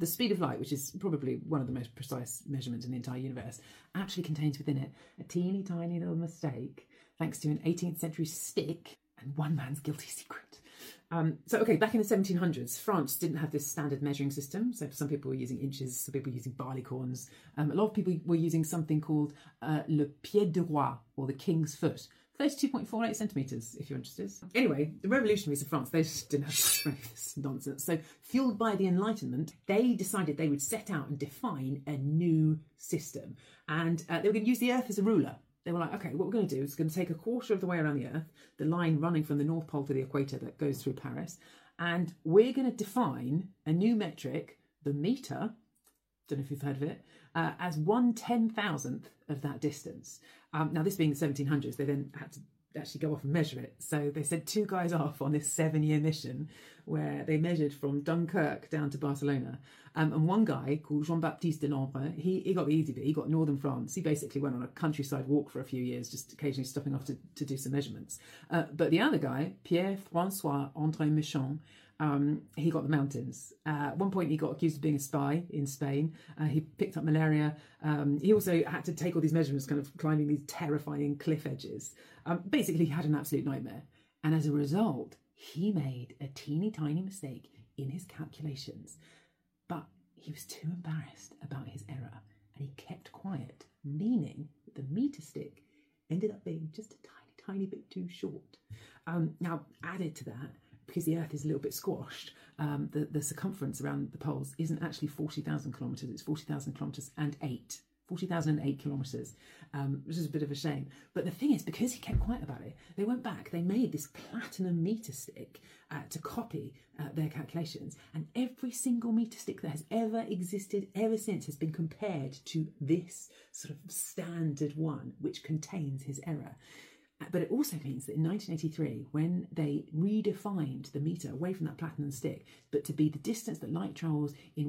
the speed of light, which is probably one of the most precise measurements in the entire universe, actually contains within it a teeny tiny little mistake, thanks to an 18th century stick and one man's guilty secret. Back in the 1700s, France didn't have this standard measuring system. So some people were using inches, some people were using barleycorns. A lot of people were using something called le pied de roi, or the king's foot. 32.48 centimetres, if you're interested. Anyway, the revolutionaries of France, they just didn't have this nonsense. So, fueled by the Enlightenment, they decided they would set out and define a new system. And they were going to use the Earth as a ruler. They were like, okay, what we're going to do is going to take a quarter of the way around the Earth, the line running from the North Pole to the equator that goes through Paris, and we're going to define a new metric, the metre, don't know if you've heard of it, as 1/10,000th of that distance. Now, this being the 1700s, they then had to actually go off and measure it. So they sent two guys off on this 7-year mission where they measured from Dunkirk down to Barcelona. And one guy called Jean-Baptiste Delambre, he got the easy bit. He got northern France. He basically went on a countryside walk for a few years, just occasionally stopping off to do some measurements. But the other guy, Pierre-François André Michon, he got the mountains. At one point, he got accused of being a spy in Spain. He picked up malaria. He also had to take all these measurements, kind of climbing these terrifying cliff edges. Basically, he had an absolute nightmare. And as a result, he made a teeny tiny mistake in his calculations. But he was too embarrassed about his error, and he kept quiet, meaning that the meter stick ended up being just a tiny bit too short. Now, added to that, because the Earth is a little bit squashed, the circumference around the poles isn't actually 40,000 kilometres, it's 40,000 kilometres and 40,008 kilometres, which is a bit of a shame. But the thing is, because he kept quiet about it, they went back, they made this platinum meter stick to copy their calculations, and every single meter stick that has ever existed ever since has been compared to this sort of standard one, which contains his error. But it also means that in 1983, when they redefined the metre away from that platinum stick, but to be the distance that light travels in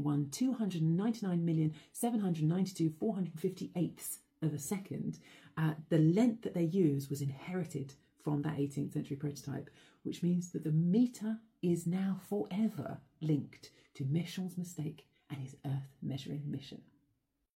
299,792,458ths of a second, the length that they used was inherited from that 18th century prototype, which means that the metre is now forever linked to Michon's mistake and his Earth measuring mission.